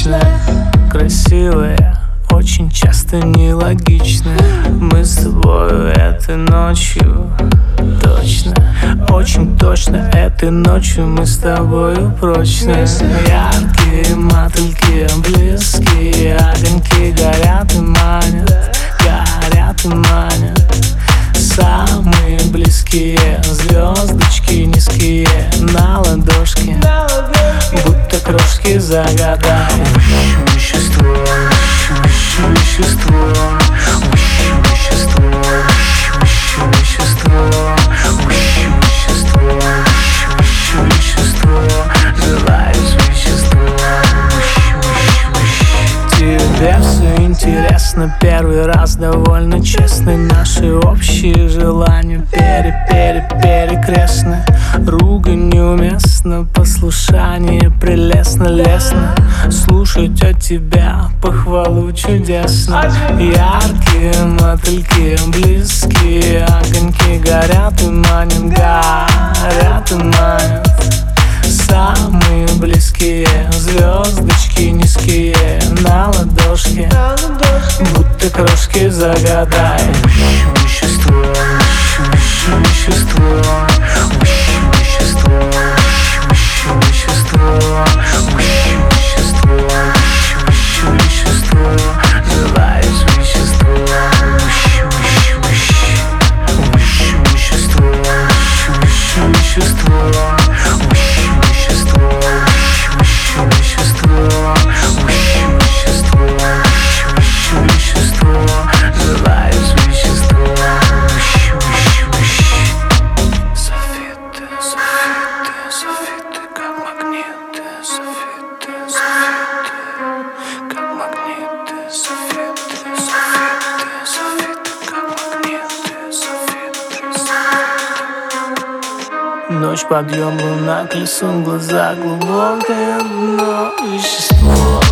личное, красивое, очень часто нелогичное. Мы с тобою этой ночью точно, очень точно этой ночью мы с тобою прочно. Яркие мотыльки, близкие огоньки горят и манят, горят и манят. Самые близкие звездочки низкие на ладошке, будто крошки загадай. Вещество, вещество, вещество, вещество, вещество, вещество, желаешь вещество. Тебе все интересно, первый раз довольно честный. Наши общие желания перекрестны. Ругань неуместно, послушание прелестно, лестно. Слушать от тебя похвалу чудесно. Яркие мотыльки, близкие огоньки горят и манят, горят и манят. Самые близкие звездочки низкие на ладошке, будто крошки загадай. Вещество, вещество, вещество, вещество, вещество, вещество, желаешь вещество. Вещество, вещество, Ночь, подъем, луна, колесом, глаза, глубокое дно, вещество.